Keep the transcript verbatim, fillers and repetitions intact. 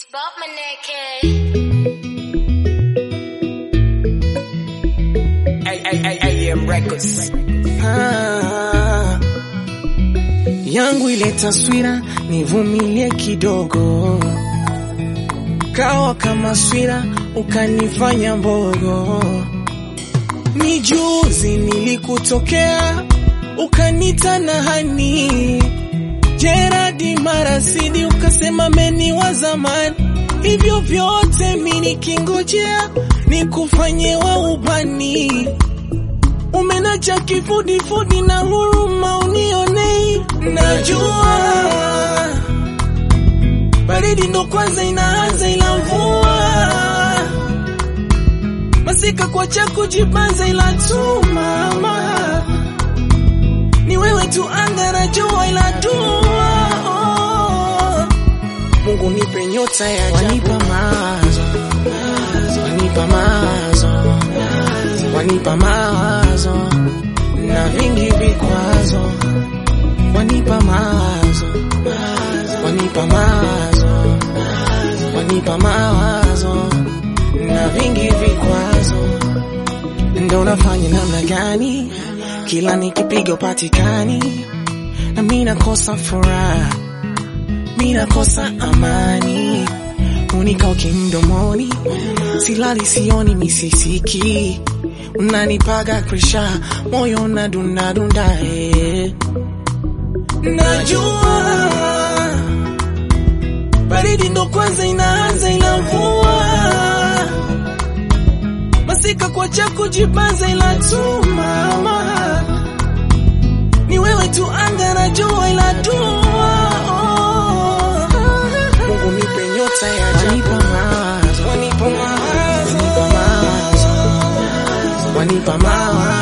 Bob Maneke. A M Records. Ah, yangu ile taswira nivumilie kidogo, kawa kama swira ukanifanya mbogo. Ni juzi nilikutokea ukanita na hani Jeradi Marasidi, ukasema meni wa zamani. Hivyo vyote mimi nikingojea nikufanye wa ubani. Umenacha kifudi fudi na huruma unionei. Najua baridi ndo kwanza inaanza ila mvua, masika kwa chako jibanza ila tu mama. Ni wewe tu anga na jua ila dua, oh. Mungu nipe nyota ya ajabu, wanipa mawazo, wanipa mawazo, wanipa mawazo na vingi vikwazo. Wanipa mawazo, wanipa mawazo, wanipa mawazo na vingi vikwazo. Ndo nafanya namna gani kila nikipiga upatikani, na mimi nakosa furaha, mimi nakosa amani. Unika ukimdomoni, silali sioni misisiki. Unanipaga presha, moyo unadunda dunda eh. Najua baridi ndo kwanza inaanza ila mvua, masika kwa chako jibanza ila tu mama. Ni wewe tu anga na jua ila dua, oh. Mungu nipe nyota ya ajabu, wanipa mawazo, wanipa mawazo, wanipa mawazo, wanipa mawazo